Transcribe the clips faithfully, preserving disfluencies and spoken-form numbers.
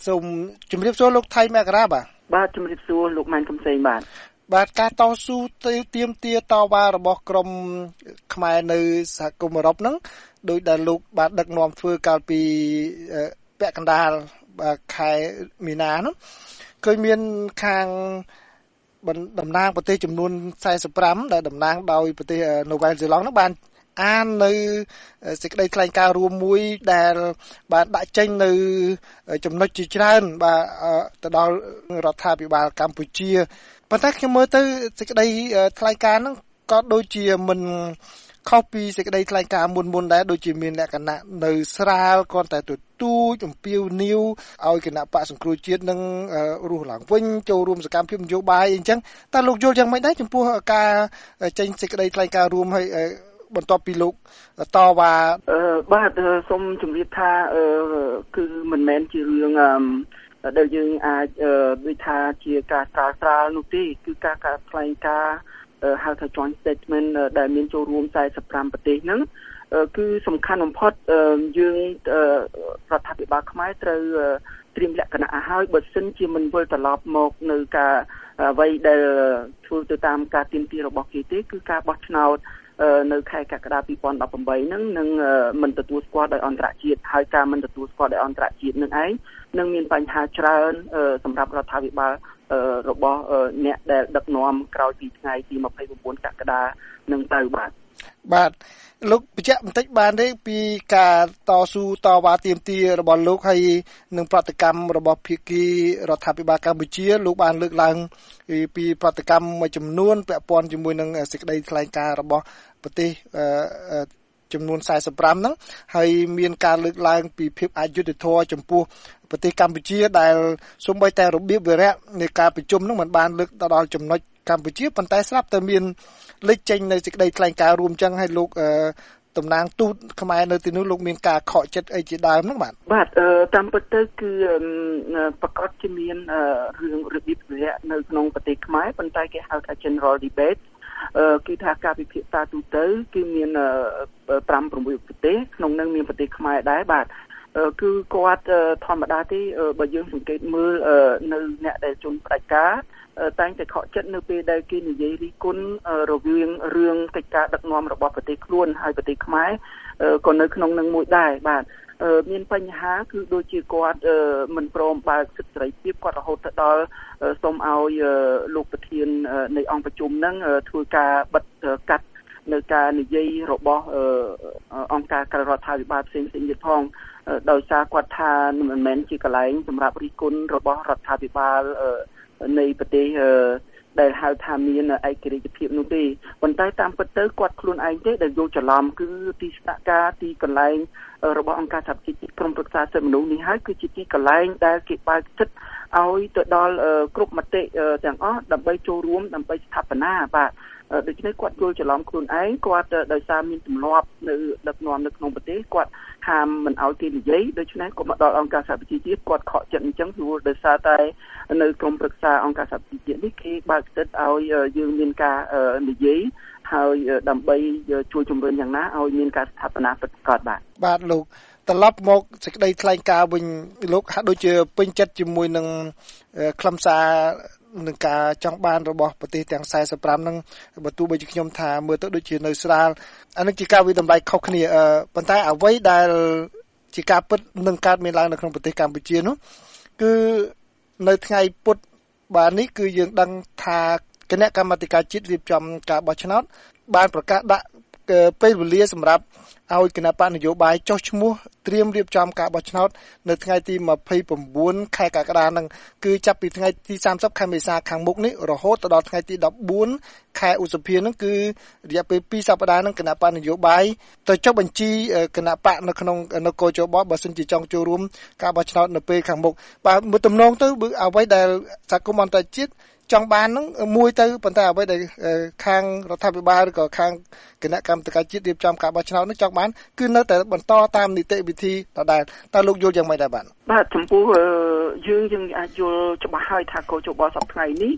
សូមជម្រាបសួរលោកថៃមករាបាទបាទជម្រាបសួរលោកម៉ែនកំសែងបាទបាទការតស៊ូទាមទារតវ៉ារបស់ក្រមខ្មែរនៅសហគមន៍អឺរ៉ុបហ្នឹងដោយដែលលោកបានដឹកនាំធ្វើកាលពីពាក់កណ្ដាលខែមីនាហ្នឹងឃើញមានខាងតំណាងប្រទេសចំនួនសែនសិបប្រាំដែលតំណាងដោយប្រទេសនូវែលសេឡង់ហ្នឹងបានអាននៅសេចក្តីថ្លែងការណ៍រួមមួយដែលបានដាក់ចេញនៅចំណុចជាច្រើនបាទទៅដល់រដ្ឋាភិបាលកម្ពុជាប៉ុន្តែខ្ញុំមើលទៅសេចក្តីថ្លែងការណ៍ហ្នឹងក៏ដូចជាមិនខុសពីសេចក្តីថ្លែងការណ៍មុនមុនដែរដូចជាមានលក្ខណៈនៅស្រាលគ្រាន់តែទទូចអំពាវនាវឲ្យគណៈបកសង្គ្រោះជាតិនឹងរស់ឡើងវិញចូលរួមសកម្មភាពនយោបាយអីចឹងតើលោកយល់យ៉ាងម៉េចដែរចំពោះការចេញសេចក្តីថ្លែងការណ៍រួមឲ្យបន្ទាប់ពីលោកតវ៉ាអឺបាទសូមជម្រាបថាអឺគឺមិនមែនជារឿងអឺដែលយើងអាចដូចថាជាការស្រាលស្រាលនោះទេគឺការការថ្លែងការណ៍ហៅថា joint statement ដែលមានចូលរួមសែនសិបប្រាំប្រទេសហ្នឹងគឺសំខាន់បំផុតយើងរដ្ឋាភិបាលខ្មែរត្រូវត្រៀមលក្ខណៈឲ្យហើយបើសិនជាមិនវិលត្រឡប់មកនៅការអ្វីដែលធ្វើទៅតាមការទាមទាររបស់គេទេគឺការបោះឆ្នោតនៅខែកក្កដាពីរពាន់ដប់ប្រាំបីហ្នឹងនឹងមិនទទួលស្គាល់ដោយអន្តរជាតិហើយការមិនទទួលស្គាល់ដោយអន្តរជាតិនឹងឯងនឹងមានបញ្ហាច្រើនសម្រាប់រដ្ឋាភិបាលរបស់អ្នកដែលដឹកនាំក្រោយពីថ្ងៃទីម្ភៃបួនកក្កដានឹងទៅបាទបាទលោកបញ្ជាក់បន្តិចបានទេពីការតស៊ូតវ៉ាទាមទាររបស់លោកហើយនឹងប្រតិកម្មរបស់ភាគីរដ្ឋាភិបាលកម្ពុជាលោកបានលើកឡើងពីប្រតិកម្មមួយចំនួនពាក់ព័ន្ធជាមួយនឹងសេចក្តីថ្លែងការណ៍របស់ប្រទេសចំនួនសែនសិបប្រាំហ្នឹងហើយមានការលើកឡើងពីភាពអយុត្តិធម៌ចំពោះប្រទេសកម្ពុជាដែលសូម្បីតែរបៀបវារៈនៃការប្រជុំហ្នឹងមិនបានលើកទៅដល់ចំណុចកម្ពុជាប៉ុន្តែស្រាប់តែមានលេចចេញនៅសេចក្តីថ្លែងការណ៍រួមចឹងឲ្យលោកតំណាងទូតខ្មែរនៅទីនោះលោកមានការខកចិត្តអីជាដើមហ្នឹងបាទបាទតាមពិតទៅគឺប្រកាសជាមានរឿងរបៀបវារៈនៅក្នុងប្រទេសខ្មែរប៉ុន្តែគេហៅថា general debate គឺថាការពិភាក្សាទូទៅគឺមានប្រាំប្រាំមួយប្រទេសក្នុងនោះមានប្រទេសខ្មែរដែរបាទគឺគាត់ធម្មតាទេបើយើងសង្កេតមើលនៅអ្នកដែលជន់ផ្ដាច់ការតែងតែខកចិត្តនៅពេលដែលគេនិយាយរិះគន់រវាងរឿងកិច្ចការដឹកនាំរបស់ប្រទេសខ្លួនហើយប្រទេសខ្មែរក៏នៅក្នុងនឹងមួយដែរបាទមានបញ្ហាគឺដូចជាគាត់មិនព្រមបើកសិទ្ធិសេរីភាពគាត់រហូតទៅដល់សូមឲ្យលោកប្រធាននៃអង្គប្រជុំហ្នឹងធ្វើការបិទកាត់នៅការនិយាយរបស់អង្គការក្រៅរដ្ឋាភិបាលផ្សេងៗទៀតផងដោយសារគាត់ថាមិនមែនជាកន្លែងសម្រាប់រិះគន់របស់រដ្ឋាភិបាលនៃប្រទេសដែលហៅថាមានឯករាជ្យភាពនោះទេប៉ុន្តែតាមពិតទៅគាត់ខ្លួនឯងទេដែលយល់ច្រឡំគឺទីស្នាក់ការទីកន្លែងរបស់អង្គការសហប្រជាជាតិក្រុមប្រឹក្សាសិទ្ធិមនុស្សនេះហើយគឺជាទីកន្លែងដែលគេបើកចិត្តឲ្យទៅដល់គ្រប់មតិទាំងអស់ដើម្បីចូលរួមដើម្បីស្ថាបនាបាទដូច្នេះគាត់យល់ច្រឡំខ្លួនឯងគាត់ដោយសារមានទម្លាប់នៅដឹកនាំនៅក្នុងប្រទេសគាត់ហាមមិនឲ្យគេនិយាយដូច្នេះគាត់មកដល់អង្គការសហប្រជាជាតិគាត់ខកចិត្តអញ្ចឹងព្រោះដោយសារតែនៅក្រុមប្រឹក្សាអង្គការសហប្រជាជាតិនេះគេបើកចិត្តឲ្យយើងមានការនិយាយហើយដើម្បីជួយជំរុញយ៉ាងណាឲ្យមានការស្ថាបនាពិតប្រាកដបាទបាទលោកត្រឡប់មកសេចក្តីថ្លែងការណ៍វិញលោកហាក់ដូចជាពេញចិត្តជាមួយនឹងខ្លឹមសារនឹងការចង់បានរបស់ប្រទេសទាំងសែនសិបប្រាំហ្នឹងបើទោះបីជាខ្ញុំថាមើលទៅដូចជានៅស្រាលអានេះជាការវិតម្លៃខុសគ្នាប៉ុន្តែអ្វីដែលជាការពិតនឹងកើតមានឡើងនៅក្នុងប្រទេសកម្ពុជានោះគឺនៅថ្ងៃពុធបាទនេះគឺយើងដឹងថាគណៈកម្មាធិការជាតិរៀបចំការបោះឆ្នោតបានប្រកាសដាក់ពេលវេលាសម្រាប់ឲ្យគណៈបកនយោបាយចុះឈ្មោះត្រៀមរៀបចំការបោះឆ្នោតនៅថ្ងៃទីម្ភៃបួនខែកក្កដានឹងគឺចាប់ពីថ្ងៃទីសាមសិបខែមេសាខាងមុខនេះរហូតដល់ថ្ងៃទីដប់បួនខែឧសភានឹងគឺរយៈពេលពីរសប្តាហ៍នឹងគណៈបកនយោបាយទៅចុះបញ្ជីគណៈបកនៅក្នុងនគរជបបើសិនជាចង់ចូលរួមការបោះឆ្នោតនៅពេលខាងមុខបាទមួយទំនងទៅអ្វីដែលសហគមន៍អន្តរជាតិចង់បានហ្នឹងមួយទៅប៉ុន្តែអ្វីដែលខាងរដ្ឋាភិបាលឬក៏ខាងគណៈកម្មការជាតិរៀបចំការបោះឆ្នោតនេះចង់បានគឺនៅតែបន្តតាមនីតិវិធីដដែលតើលោកយល់យ៉ាងម៉េចដែរបាទបាទចំពោះយើងយើងអាចយល់ច្បាស់ហើយថាកោជបសប្តាហ៍នេះ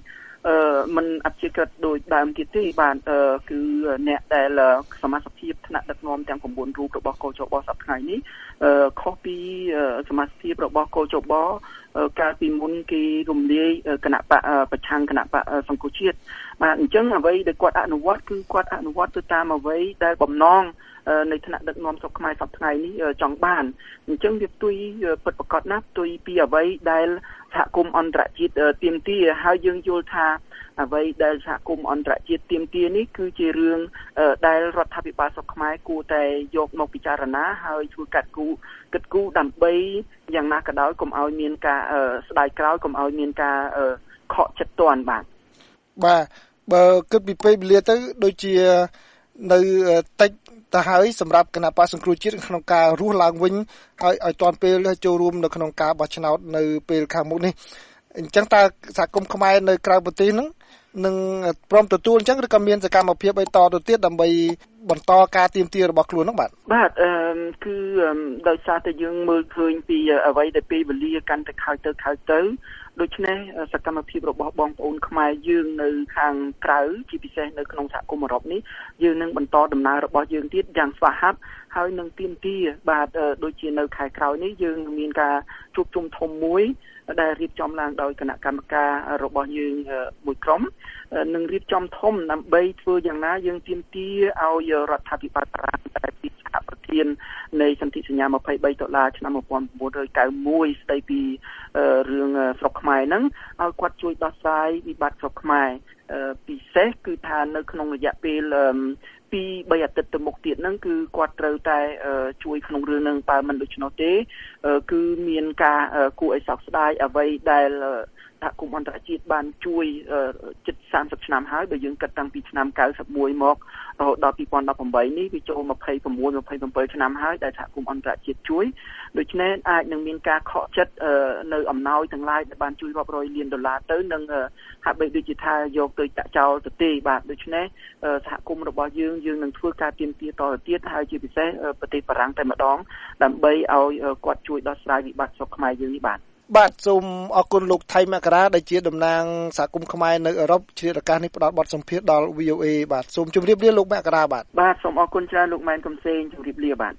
អឺมันអត់ជាកើតដោយដើមទៀតទេបាទអឺគឺអ្នកដែលសមាជិកភាពថ្នាក់ដឹកនាំទាំង៩រូបរបស់កោជបសប្តាហ៍ថ្ងៃនេះអឺខុសពីសមាជិកភាពរបស់កោជបកាលពីមុនគេរំលាយគណៈបកប្រឆាំងគណៈបកសង្គមជាតិបាទអញ្ចឹងអ្វីដែលគាត់អនុវត្តគឺគាត់អនុវត្តទៅតាមអ្វីដែលបំណងในថ្នាក់ដឹកនាំស្រុកខ្មែរសប្តាហ៍ថ្ងៃនេះចង់បានអញ្ចឹងវាផ្ទុយពិតប្រាកដណាស់ផ្ទុយពីអ្វីដែលសហគមន៍អន្តរជាតិទាមទារហើយយើងយល់ថាអ្វីដែលសហគមន៍អន្តរជាតិទាមទារនេះគឺជារឿងដែលរដ្ឋាភិបាលស្រុកខ្មែរគួរតែយកមកពិចារណាហើយធ្វើកាត់គូគិតគូរដើម្បីយ៉ាងណាក៏ដោយកុំឲ្យមានការស្ដាយក្រោយកុំឲ្យមានការខកចិត្តទាន់បាទបាទបើគិតពីពេលវេលាទៅដូចជានៅតិចទៅហើយសម្រាប់គណៈបក្សសង្គ្រោះជាតិក្នុងការរស់ឡើងវិញឲ្យឲ្យទាន់ពេលចូលរួមនៅក្នុងការបោះឆ្នោតនៅពេលខាងមុខនេះអញ្ចឹងតើសហគមន៍ខ្មែរនៅក្រៅប្រទេសហ្នឹងនឹងព្រមទទួលអញ្ចឹងឬក៏មានសកម្មភាពអីតទៅទៀតដើម្បីបន្តការទាមទាររបស់ខ្លួនហ្នឹងបាទបាទអឺគឺដោយសារតែយើងមើលឃើញពីអ្វីដែលពេលវេលាកាន់តែខើទៅខើទៅដូច្នេះសកម្មភាពរបស់បងប្អូនខ្មែរយើងនៅខាងក្រៅជាពិសេសនៅក្នុងសហគមន៍អឺរ៉ុបនេះយើងនឹងបន្តដំណើររបស់យើងទៀតយ៉ាងស្វាហាប់ហើយនឹងទាមទារបាទដូចជានៅខែក្រោយនេះយើងនឹងមានការជួបជុំធំមួយដែលរៀបចំឡើងដោយគណៈកម្មការរបស់យើងមួយក្រុមនឹងរៀបចំធំដើម្បីធ្វើយ៉ាងណាយើងទាមទារឲ្យរដ្ឋាភិបាលបារាំងដែលជាសហប្រធាននៃសន្ធិសញ្ញាម្ភៃបីដុល្លារឆ្នាំmột nghìn chín trăm chín mươi mốtស្ដីពីរឿងស្រុកខ្មែរហ្នឹងឲ្យគាត់ជួយដោះស្រាយវិបត្តិស្រុកខ្មែរពិសេសគឺថានៅក្នុងរយៈពេលពីរបីអាទិត្យទៅមុខទៀតហ្នឹងគឺគាត់ត្រូវតែជួយក្នុងរឿងហ្នឹងបើមិនដូច្នោះទេគឺមានការគួរឲ្យសោកស្ដាយអ្វីដែលសហគមន៍អន្តរជាតិបានជួយជិតសាមសិបឆ្នាំហើយបើយើងគិតតាំងពីឆ្នាំเก้าสิบเอ็ดមករហូតដល់ពីរពាន់ដប់ប្រាំបីនេះវាចូលยี่สิบหก ยี่สิบเจ็ดឆ្នាំហើយដែលសហគមន៍អន្តរជាតិជួយដូច្នេះអាចនឹងមានការខកចិត្តនៅអំណោយទាំងឡាយដែលបានជួយរាប់រយលានដុល្លារទៅនឹងហាក់បីដូចជាថាយកទៅចាក់ចោលទៅទេបាទដូច្នេះសហគមន៍របស់យើងយើងនឹងធ្វើការទាមទារតទៅទៀតហើយជាពិសេសប្រទេសបារាំងតែម្ដងដើម្បីឲ្យគាត់ជួយដោះស្រាយវិបត្តិស្រុកខ្មែរយើងនេះបាទបាទសូមអរគុណលោកថៃមករាដែលជាតំណាងសហគមន៍ខ្មែរនៅអឺរ៉ុបជ្រាបឱកាសនេះផ្ដល់បទសម្ភាសន៍ដល់ វី អូ เอ បាទសូមជម្រាបលាលោកមករាបាទបាទសូមអរគុណច្រើនលោកម៉ែនកំសែងជម្រាបលាបាទ